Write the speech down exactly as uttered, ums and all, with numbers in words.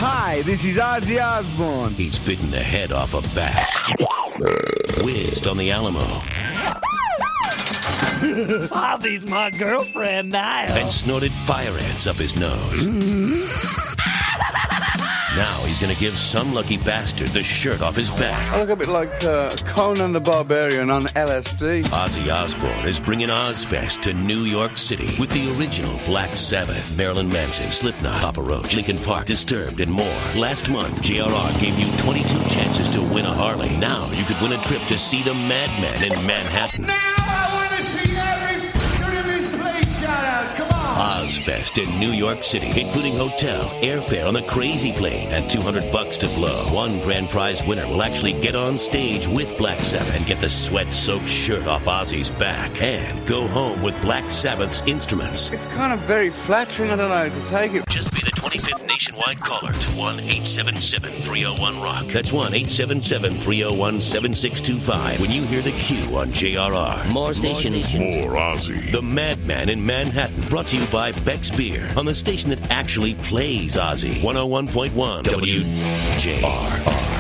Hi, this is Ozzy Osbourne. He's bitten the head off a bat, whizzed on the Alamo, Ozzy's my girlfriend now. and snorted fire ants up his nose. Now he's going to give some lucky bastard the shirt off his back. I look a bit like uh, Conan the Barbarian on L S D. Ozzy Osbourne is bringing Ozfest to New York City with the original Black Sabbath, Marilyn Manson, Slipknot, Papa Roach, Linkin Park, Disturbed, and more. Last month, J R R gave you twenty-two chances to win a Harley. Now you could win a trip to see the Madman in Manhattan. Now I want to see every f***er in this place shout out. Come on. Ozfest in New York City, including hotel, airfare on the Crazy Plane, and two hundred bucks to blow. One grand prize winner will actually get on stage with Black Sabbath and get the sweat-soaked shirt off Ozzy's back and go home with Black Sabbath's instruments. It's kind of very flattering, I don't know how to take it. Just be the twenty-fifth nationwide caller to one eight seven seven, three oh one, rock. That's one eight seven seven, three oh one, seven six two five when you hear the Q on J R R. More stations. More Ozzy. The Madman in Manhattan, brought to you by Beck's Beer on the station that actually plays Ozzy. one oh one point one W J R R.